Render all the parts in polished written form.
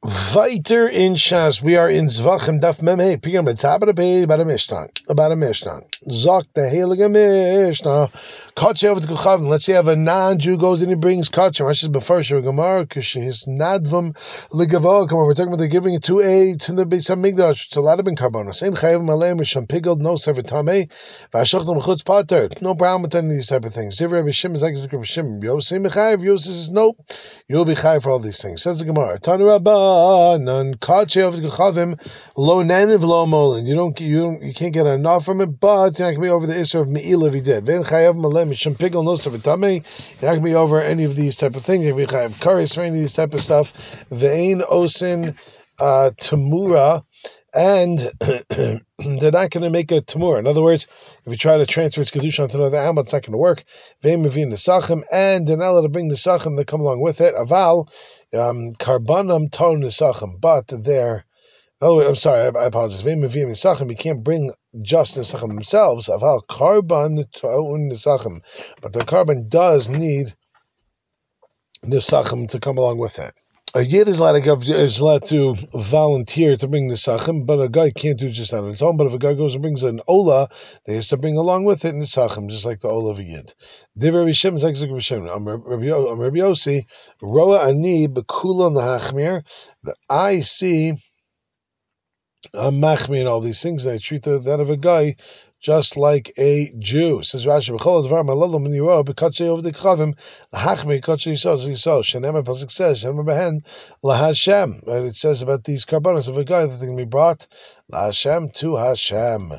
Weiter in Shas, we are in Zvachim Daf Memhe, Piyam Betabada Pei, about a Mishnah. Zok the Heilige Mishnah. Kache over the Kuchavim. Let's say if a non-Jew goes and he brings Kache. Rashi says before Shur Gemara, Kishis Nadvam Ligavo. Come on, we're talking about they're giving it to the Beis Hamikdash. It's allowed to be Karbonos. Same Chayav Malay Misham Piggled, no Servatame, Vashochdom Chutz Pater. No problem with any of these type of things. Zivra Bishim is like Zikr Bishim. Yosei Mechayev. Yosei says nope. You'll be chayav for all these things. Says the Gemara. Tanu Rabbanan Kache of the Gechavim Lo Neniv Lo Molin. You can't get enough from it, but you're not gonna be over the issue of Me'ila if you did. Ven chayav Malem Misham Pigel No Savitame. You're not gonna be over any of these type of things. You're gonna be chayav Karis for any of these type of stuff. Ve'ein Osin Tamura. And they're not going to make a tamur. In other words, if you try to transfer its kedusha onto another animal, it's not going to work. And they're not allowed to bring the sachim that come along with it. Aval karbanam ton nisachim, but they're. Oh, I'm sorry, I apologize. You can't bring just nisachim themselves. Aval karban ton nisachim, but the carbon does need nisachim to come along with it. A yid is allowed to volunteer to bring the sachem, but a guy can't do just that on his own. But if a guy goes and brings an ola, they have to bring along with it in the sachem, just like the ola of a yid. Divrei Rishim is like Rabbi Yossi, roa ani bekula nahachmir, that I see a machmir and all these things, and I treat that of a guy just like a Jew. Says Rashi, "B'chol advar malalo min yiro b'katzei over the kavim lahachmir katzei yisol." Shenem pasuk says Shenem behen laHashem. And it says about these karbanos of a guy that they can be brought laHashem to Hashem.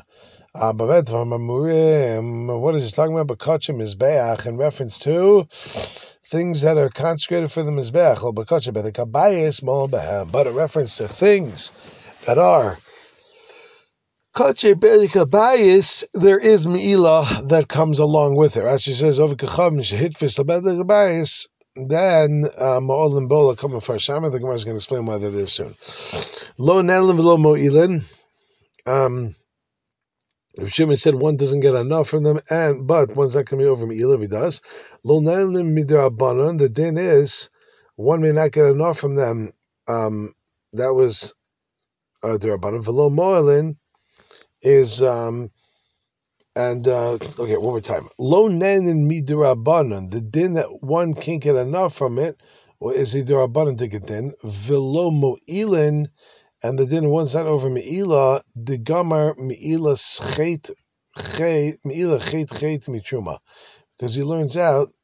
What is it talking about? B'katzei mizbeach in reference to things that are consecrated for the mizbeach. Or b'katzei b'dekabayis mol behem, but a reference to things that are Kache Berika Bayis, there is Me'ilah that comes along with it. Rashi says, over Kacham, Shehitfis, Labedek Bayis, then Ma'olim Bola coming for Shama. The Gemara is going to explain why that is soon. Lo Nelim V'lo Mo'ilin. If Shimon said one doesn't get enough from them, but one's not going to be over Me'ilah if he does. Lo Nelim Midrabanan, the din is, one may not get enough from them. That was Dirabanan. V'lo Mo'ilin is okay, one more time. Lo nenin midirabanan, the din that one can't get enough from it, or is the dirabanan to get din? Velo mo'ilin, and the din one's not over me'ilah, the gamar me'ilah chet mitruma, because he learns out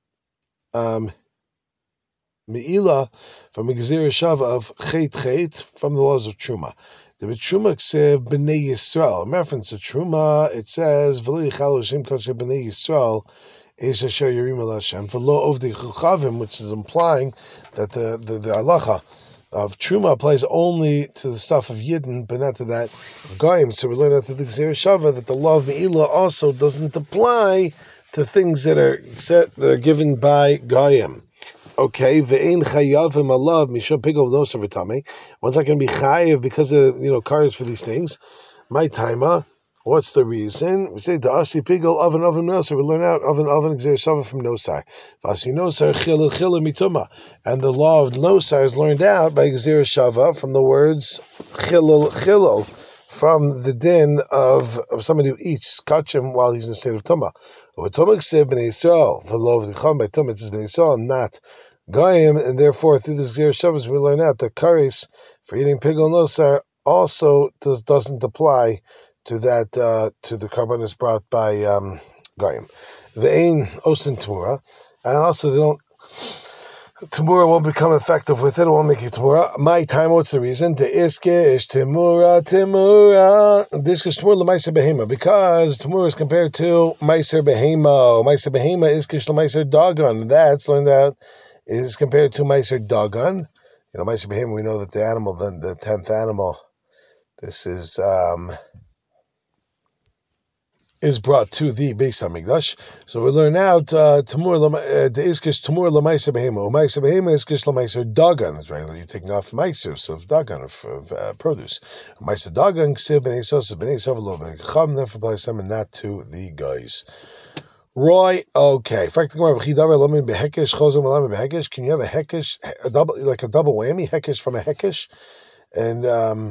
me'ilah from a gezerah shava of chet from the laws of truma. The Truma Ksev B'nei Yisrael. In reference to Truma, it says, V'lo yichal Hashem kosher B'nei Yisrael, Eish Asher Yerim El Hashem, V'lo Ovdei Chuchavim, which is implying that the halacha of Truma applies only to the stuff of Yidden, but not to that of Goyim. So we learn out through the Gzerah Shava that the law of Me'ilah also doesn't apply to things that are given by Goyim. Okay, ve'ein chayavim alav mishum pigol no savitame. One's not going to be chayav because of cars for these things. My timer. What's the reason? We say the asi pigol oven nosar. We learn out oven exer shava from nosar. Vasi nosar chil mituma, and the law of nosar is learned out by exer shava from the words chilul from the din of somebody who eats kachim while he's in a state of tumah. Tumah kseh b'nei Yisrael. The law of the chum by tumah it says b'nei Yisrael, not Goyim, and therefore through the Zir Shabbos we learn out that kares for eating pigol nosar also doesn't apply to that to the karbanos brought by Goyim. Ve'ein osin tamura, and also they don't. Tamura won't become effective with it. It won't make you tamura. My time. What's the reason? The iske is tamura. This is tamura l'maiser behema, because tamura is compared to maiser behema. Maiser behema is kish l'maiser dagon. That's learned out. Is compared to Meiser Dagon. Meiser Behema, we know that the animal, the 10th animal, this is brought to the Beis Hamikdash. So we learn out Tamur the Iskish Tamur LaMeiser Behema. Meiser Behema Iskish LaMeiser Dagon. It's right. You're taking off Meisers of Dagon of produce. Meiser Dagon Ksiv B'nei Sosa B'nei Sovalov B'nei Cham. Therefore applies them and not to the guys. Roy, okay. Can you have a hekesh, a double, like a double whammy, hekesh from a hekesh? And,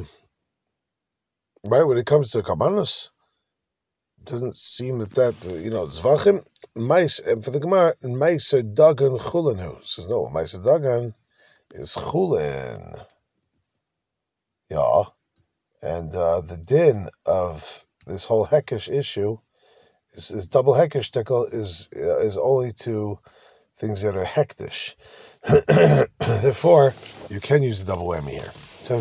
right, when it comes to karbanos, it doesn't seem that, zvachim, mice, and for the Gemara, mice are dagan chulenu. Says, no, mice are dagan is chulin. Yeah. And the din of this whole hekesh issue is double hekesh tickle is only to things that are hektish. Therefore, you can use the double whammy here. So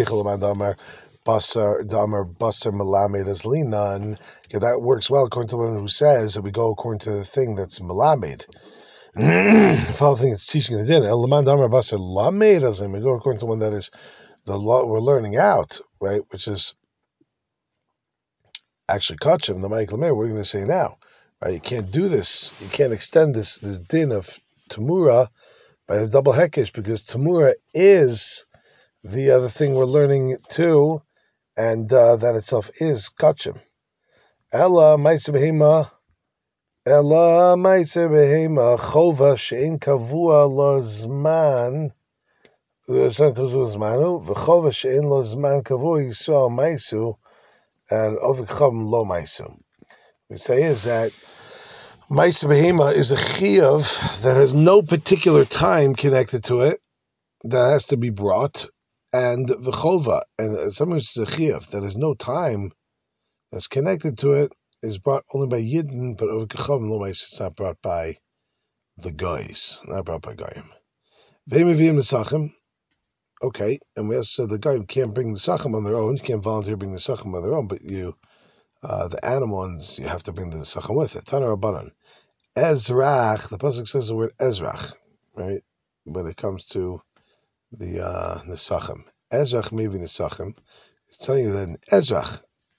basar melamed as linan. That works well according to the one who says that we go according to the thing that's melamed. The follow thing it's teaching the din. Laman damar basar lamed as we go according to one that is the law we're learning out, right? Which is actually kachim. The Mike Lemay we're going to say now, right? You can't do this. You can't extend this din of tamura by the double hekesh, because tamura is the other thing we're learning too, and that itself is kachim. Ella ma'aser behema chova she'en kavua lo zman v'chova she'en lo zman kavua yisrael ma'asu and ovikchavim lo ma'asu. We say is that ma'aser behema is a chiyuv that has no particular time connected to it, that has to be brought, and v'chova, and sometimes it's a chiyuv that has no time that's connected to it, is brought only by Yidden, but Ovekachavim Lomais, it's not brought by the guys, not brought by Goyim. Ve'meviyim Nesachim, okay, and we also said the Goyim can't bring the Sachim on their own, you can't volunteer bring the Sachim on their own, but you, the animal ones, you have to bring the Sachim with it. Tana Rabbanan. Ezrach, the pasuk says the word Ezrach, right, when it comes to the Nesachim. Ezrach maybe Nesachim, it's telling you that in Ezrach,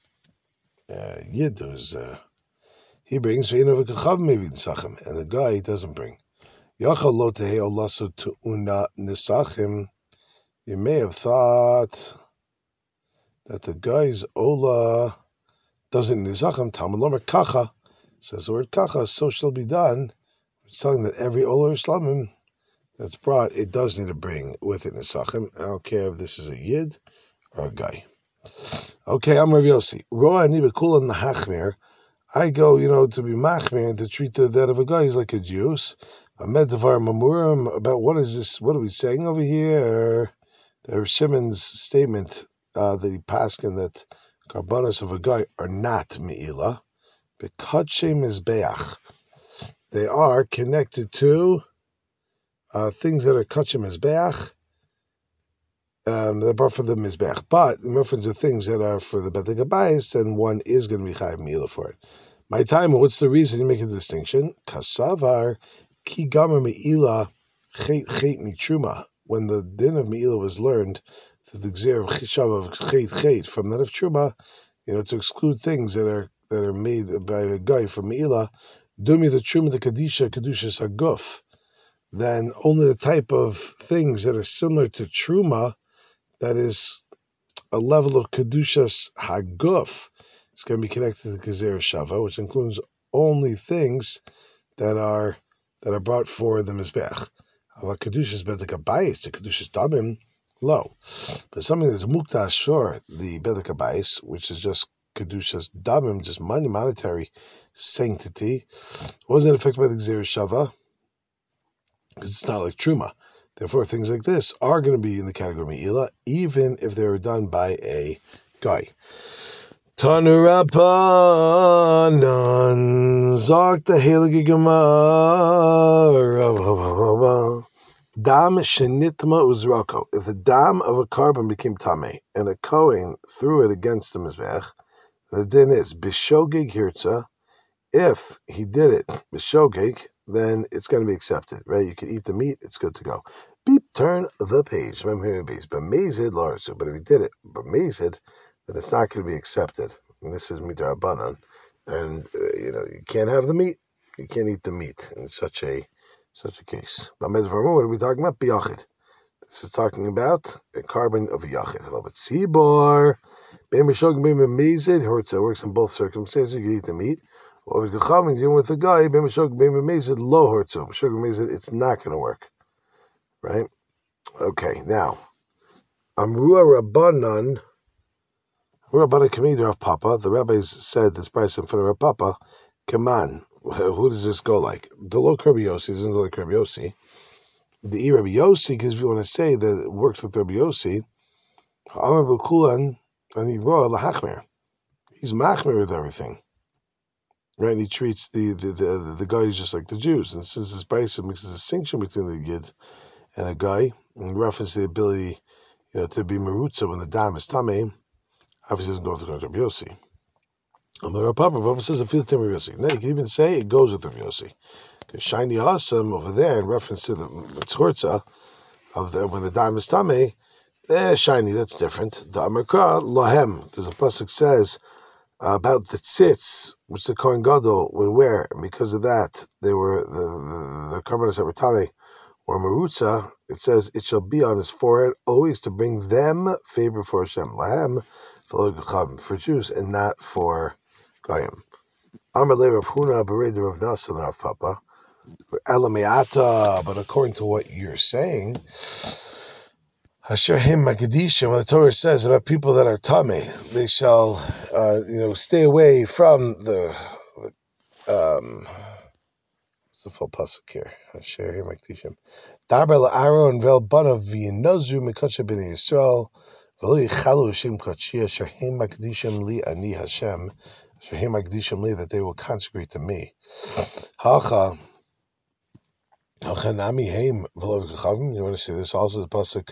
Yid was, he brings maybe Nesachim, and the guy doesn't bring. Yachal lo tehei olasu tu'una Nesachim. You may have thought that the guy's ola doesn't Nesachim. Talmud Lomer kacha says the word kacha, so shall be done. It's telling that every ola or shlamim that's brought, it does need to bring with it Nesachim. I don't care if this is a Yid or a guy. Okay, I'm Rav Yossi. Roa ani bekula nahachmir. I go, to be machmir and to treat the dead of a guy is like a Jews. Ahmed Devar Mamurim, about what is this? What are we saying over here? There's Shimon's statement that he passed in that karbanos of a guy are not me'ila, but kadshe mizbeach. They are connected to things that are kadshe mizbeach. They're brought for the mizbeach, but in reference to things that are for the Beit HaGabayis, then one is going to be chayav me'ila for it. My time, what's the reason you make a distinction? Kasavar ki gamer me'ila chet mitruma. When the din of me'ila was learned, to the gzer of chishav of chet from that of truma, to exclude things that are made by a guy from me'ila, dumi the truma the kedushas haguf. Then only the type of things that are similar to truma, that is a level of kedushas haguf, it's going to be connected to the Gezer Shava, which includes only things that are brought for the Mizbech. Ava Kedushas Bedek Abayis, the Kedushas Damim, low. But something that's Mukta Ashur, the Bedek Abayis, which is just Kedushas Damim, just monetary sanctity, wasn't affected by the Gezer Shava, because it's not like Truma. Therefore, things like this are going to be in the category of Me'ila, even if they were done by a guy. Tanurapanan sagt der heilige Gemara. Dam shenitma uzrako. If the dam of a carbon became tame and a kohen threw it against the mizbech, the din is bishogig hirtza. If he did it bishogig, then it's going to be accepted, right? You can eat the meat; it's good to go. Beep, turn the page. Remember, b'mezid larsu. But if he did it b'mezid, then it's not going to be accepted. And this is midrabanan, and you can't have the meat. You can't eat the meat in such a case. But what are we talking about? Biyachid. This is talking about a carbon of a yachid. I love it. Sibor. It works in both circumstances. You can eat the meat. Or if the Chachamim dealing with the guy, it's not going to work, right? Okay, now Amrua Rabbanan. Rabbanan Kamid Rav Papa. The rabbis said this price in front of Rav Papa. Come on, who does this go like? The low Rabbi Yossi doesn't go like Rabbi Yossi. The Rabbi Yossi, because if you want to say that it works with Rabbi Yossi, Amar B'Kulan and he Roa Lahachmer. He's machmer with everything, right? And he treats the guy just like the Jews. And since this price makes a distinction between the Yid and a guy in reference to the ability, to be merutza when the dam is tamei, obviously doesn't go with the Rabbi Yossi. Rav Papa says it feels Rabbi Yossi. Now you can even say it goes with Rabbi Yossi. Shiny awesome over there in reference to the tzorza of when the dam is tamei, shiny, that's different. The Amarka Lahem, because the pasuk says about the tzitz, which the Kohen Gadol would wear, and because of that, they were the karbanos that were tamei or merutza. It says it shall be on his forehead always to bring them favor for Hashem. Lahem for Jews and not for Goyim. Amar le Rav Huna bered Rav Nasa Rav Papa. Elameata, but according to what you're saying, Hasher Him Makadishim, when the Torah says about people that are tamei, they shall, stay away from the what's the full pasuk here? Hasher Him Makadishim. Darber la'Aaron vel banav v'yinazu mekatche b'nei Yisrael v'lo yichalu Hashem kachia Hasher Him Makadishim li ani Hashem Hasher Him Makadishim li, that they will consecrate to me. Hacha nami heim v'lo v'kachavim. You want to see this also the pasuk.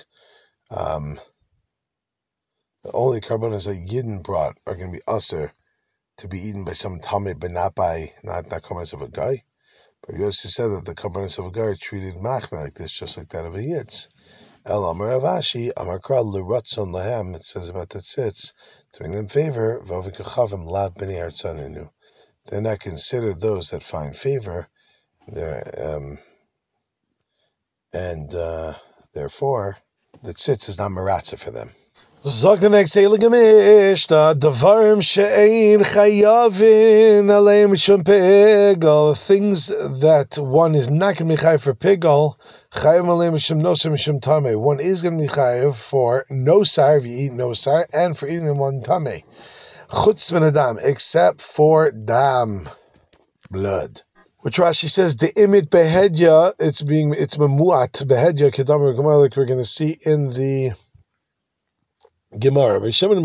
The only karbanos that Yidden brought are going to be usher to be eaten by some tamei, but not karbanos of a guy. But Yossi said that the karbanos of a guy are treated machmer like this, just like that of a Yid's. El Amar Avashi Amarkra L'Ratzon Lahem. It says about the tzitz to bring them favor. V'avikachavim lav b'nei hartzanenu. They're not considered those that find favor. Therefore, the tzitz is not maratza for them. Zog the next day, Legamisht, Davarim She'ein Chayavin Aleim Mishum Pigol, things that one is not going to be chayav for Pigol, Chayav Aleim Mishum Nosar Mishum Tamei. One is going to be chayav for Nosar, if you eat Nosar, and for eating one Tamei. Chutz V'nadam, except for Dam, blood. Which Rashi says, the imit behedya, it's memuat behedya kedamar gemara, like we're going to see in the Gemara. Rav Shimon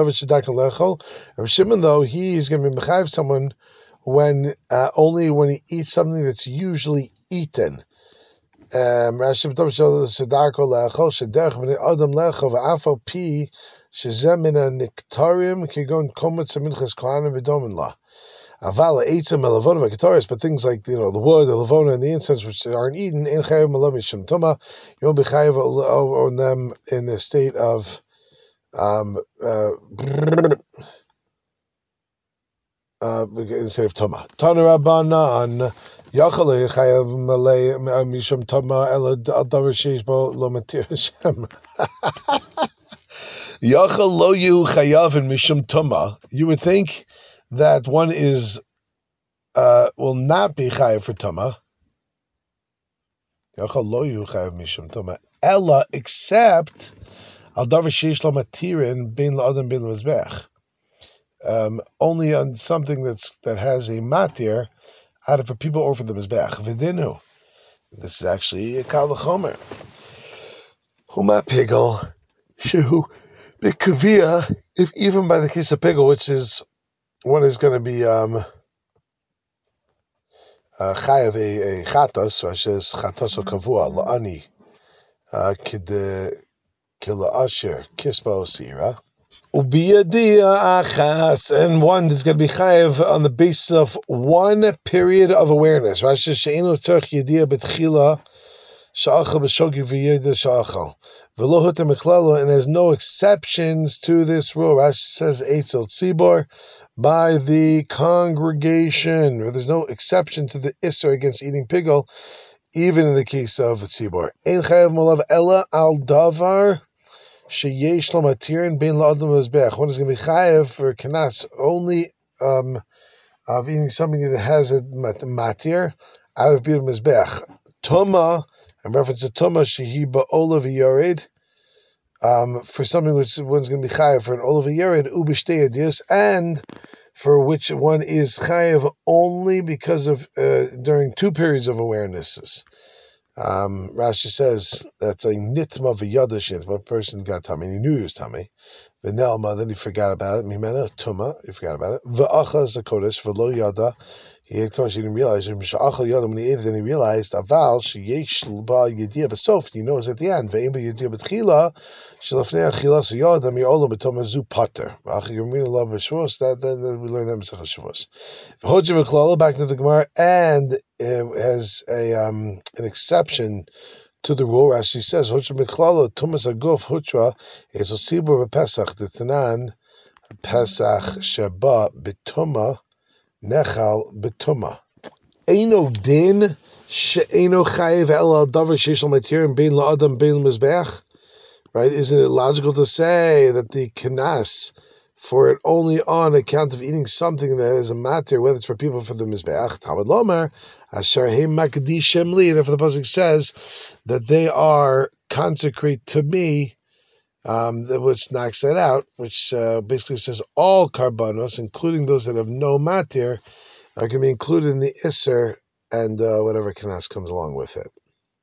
though, he's going to be mechayev someone when only when he eats something that's usually eaten. Rashi Sedako lechol shederch b'nei adam lechol v'afal pi shezeh min haniktarim kegon kometz minchas kohanim v'domin la. Aval eitzim melavona v'ketaris, but things like the wood, the lavona, and the incense which aren't eaten in chayav malav mishum tuma, you won't be chayav on them in a state of instead of tuma. Tana Rabbanan yachal chayav malay mishum tuma ela davar sheish bo lo matir Hashem. Yachal lo yu chayav in mishum tuma. You would think that one is will not be chayav for tuma. Yachal lo yu chayav mishum tuma ela, except al davar sheish lo matirin bein la'adam bein l'mizbech. Only on something that has a matir out of for people or for the mizbech. V'dinu. This is actually a kal v'chomer. Huma pigel shehu b'kavia. If even by the case of pigel, which is one is going to be chayav a chatos, so it says chatos o kavua la'ani kila asher kispa osira. Ubiyadia achas, and one is going to be chayav on the basis of one period of awareness. Rashi she'enu tzarich yediya betchila sha'achal b'shogi v'yeda sha'achal v'lo hutem mechlalo, and there's no exceptions to this rule. Rashi says eitzel tzibor, by the congregation. There's no exception to the isser against eating pigel, even in the case of the tzibor. Ein chayav malav ela al davar sheyesh lo matirin bein la'adam mizbech. One is going to be chayav for kanas only of eating something that has a matir out of bir mizbech. Tuma, in reference to tuma, shehi ba'olav yored, for something which one's going to be chayav for an olav yored ubishtei adiyos, and for which one is chayav only because of during 2 periods of awarenesses. Rashi says that's a nitma v'yadashin. One person got tummy, he knew he was tummy. V'nelma, then he forgot about it. Mimena tuma, he forgot about it. V'achaz the kodesh v'lo yada. He had kodesh, he didn't realize it. Mishachal yada, when he ate it, then he realized. Aval sheyesh ba yediyah b'sof. He knows at the end. Ve'im b'yediyah b'tchila. Shelafnei achila siyada mi'olam b'toma zu pater. V'achig yomina lav b'shvus. That we learn that in Masechah Shavuos. V'hoji v'klala, back to the Gemara, and has an exception to the rule. Rashi says, "Hutra miklala tumas aguf hutra is osibur b'Pesach d'tanan Pesach sheba b'tuma nechal b'tuma eino din she'eino chayev el al davar sheishal matir bein la'adam bein mizbeach." Right? Isn't it logical to say that the kanas for it only on account of eating something that is a matter, whether it's for people for the mizbeach? Talmud Lomer asher heim makdishim li. Therefore, the pasuk says that they are consecrate to me, which knocks that out, which basically says all karbanos, including those that have no matir, are going to be included in the isser and whatever kanas comes along with it.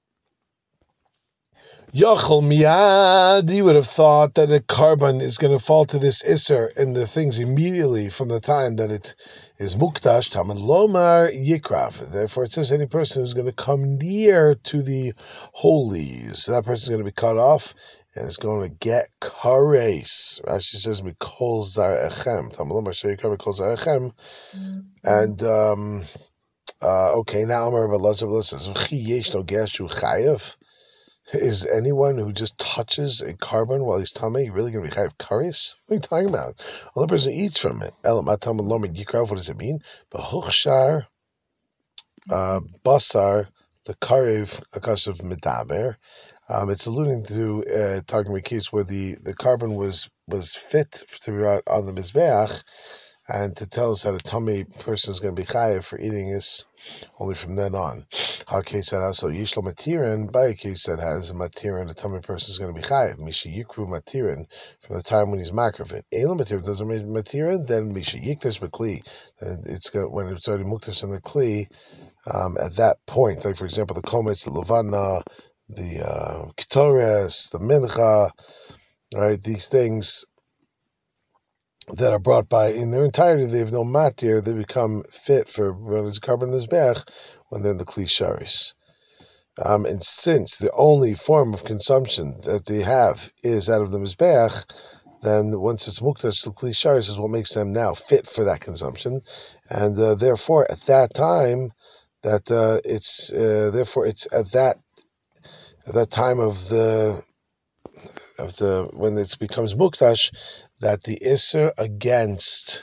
Yachol miyad, you would have thought that a carbon is going to fall to this isser and the things immediately from the time that it is muktash, Talmud Lomar yikrav. Therefore, it says any person who's going to come near to the holies, that person is going to be cut off and is going to get kares. Rashi says mikol zar'echem. Talmud Lomar sheyikav mikol zar'echem. And okay, now I'm about lots of listeners. V'chi yesh no gashu chayev. Is anyone who just touches a carbon while he's tummy really going to be chayav kares? What are you talking about? Well, the person eats from it. What does it mean? B'huchshar basar the karev akasav medaber. It's alluding to talking about a case where the carbon was fit to be brought on the mizbeach, and to tell us that a tummy person is going to be chayav for eating this only from then on. How case that also yishlo matirin, by a case that has a matirin, a tummy person is going to be chayav. Misha yikru matirin, from the time when he's makrivit. Elo matirin doesn't make matirin, then misha yikdash b'kli. It's got, when it's already mukdash in the kli, at that point, like for example the kometz, the levana, the ketores, the mincha, right? These things that are brought by in their entirety, they have no matir, they become fit for when it's carbon mizbech when they're in the kli sharis. And since the only form of consumption that they have is out of the mizbech, then once it's muktash to kli sharis is what makes them now fit for that consumption, and therefore at that time that it's at that time of the when it becomes muktash, that the isser against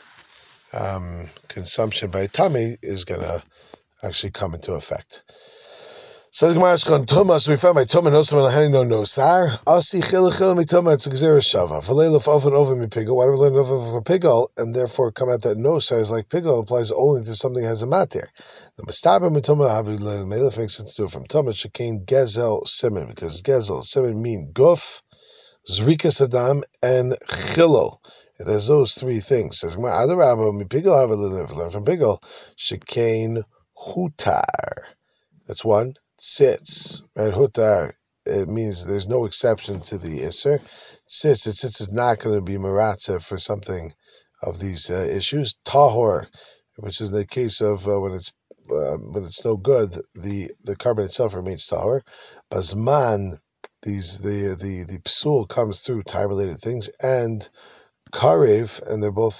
consumption by tummy is going to actually come into effect. Says Gemara Shchon Tumas, we found by Tumah Nosam Elahani no Nosar. Asi Chil Mituma, it's a Gzera Shava. Valeluf often over mi pigel. Why do we learn over for pigel and therefore come out that Nosar is like pigel applies only to something that has a matir? The Mastaba Mituma Havi Melech makes sense to do it from Tumah Shekain Gezel Simen, because Gezel Simen mean guf, Zrika Saddam, and Chilul. It has those 3 things. Says Gemara Adarabba mi pigel have a learn from pigel Shekain Hutar. That's one. Sits, right? Hutar, it means there's no exception to the isser. Sits is not going to be maratza for something of these issues. Tahor, which is the case of when it's no good, the carbon itself remains tahor. Bazman, the psul comes through time-related things, and karev, and they're both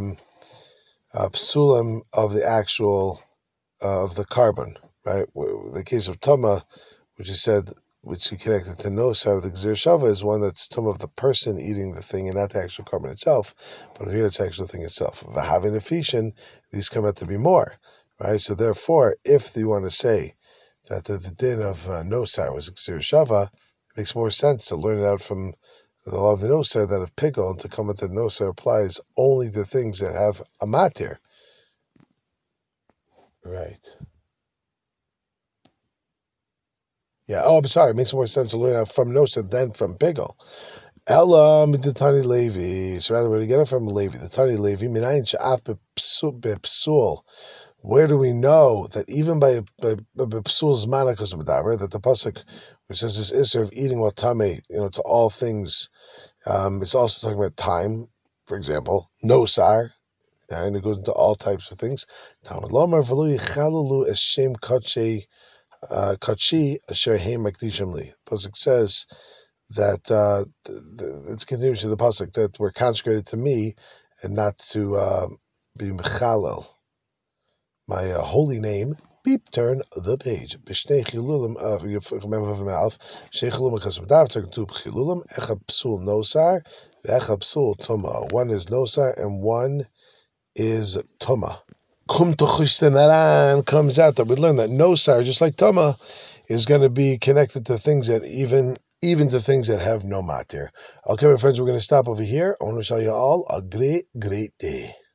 psulim of the actual of the carbon. Right, the case of Tuma, which is said, which he connected to Nosar, the Gzir Shava is one that's Tuma of the person eating the thing and not the actual carbon itself, but here it's the actual thing itself. Having a fishin, these come out to be more, right? So therefore, if you want to say that the din of Nosar was Gzir Shava, it makes more sense to learn it out from the law of the Nosar than of Pigel, and to come at the Nosar applies only to things that have a matir. Right. Yeah. Oh, I'm sorry. It makes more sense to learn out from Nosa than from Bigel. Ella Tani Levi. So rather, we're going to get it from Levi. The Tani Levi. Minayin she'af bepsul. Where do we know that even by bepsul zmana because of that the pasuk which says this issue of eating while tame, to all things, it's also talking about time. For example, no sar, and it goes into all types of things. Talmud lomar v'lu yichalalu eshem kachi asher heim makdishim li. Pasuk says that it's continuous to the pasuk that we're consecrated to me and not to be mechalel my holy name. Beep, turn the page. B'shnei chilulim of mouth. Shnei chilulim chasvadav taken two chilulim. Echad psul nosar, echad psul tuma. One is nosar and one is tuma. Kum tuchistanaran comes out that we learn that nosar, just like tuma, is going to be connected to things that even to things that have no matir. Okay, my friends, we're going to stop over here. I want to show you all a great day.